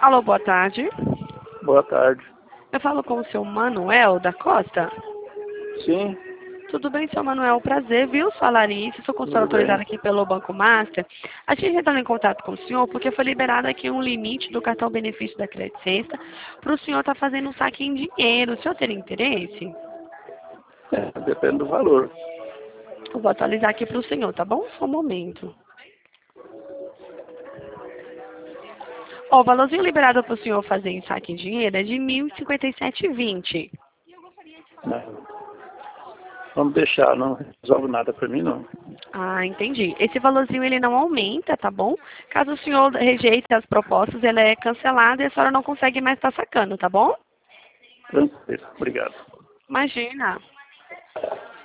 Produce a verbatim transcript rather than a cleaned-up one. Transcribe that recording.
Alô, boa tarde. Boa tarde. Eu falo com o seu Manuel da Costa. Sim, Tudo bem, seu Manuel? Prazer, viu? Sou a Larissa, sou consultora tudo autorizada bem. aqui pelo Banco Master. A gente entrando em contato com o senhor porque foi liberado aqui um limite do cartão benefício da Credit Sexta para o senhor estar fazendo um saque em dinheiro. O senhor teria interesse? É, depende do valor. Eu vou atualizar aqui para o senhor, tá bom? Só um momento. Ó, o valorzinho liberado para o senhor fazer em saque em dinheiro é de mil e cinquenta e sete reais e vinte centavos. Não. Vamos deixar, não resolve nada para mim, não. Ah, entendi. Esse valorzinho ele não aumenta, tá bom? Caso o senhor rejeite as propostas, ele é cancelado e a senhora não consegue mais estar sacando, tá bom? Tranquilo, obrigado. Imagina.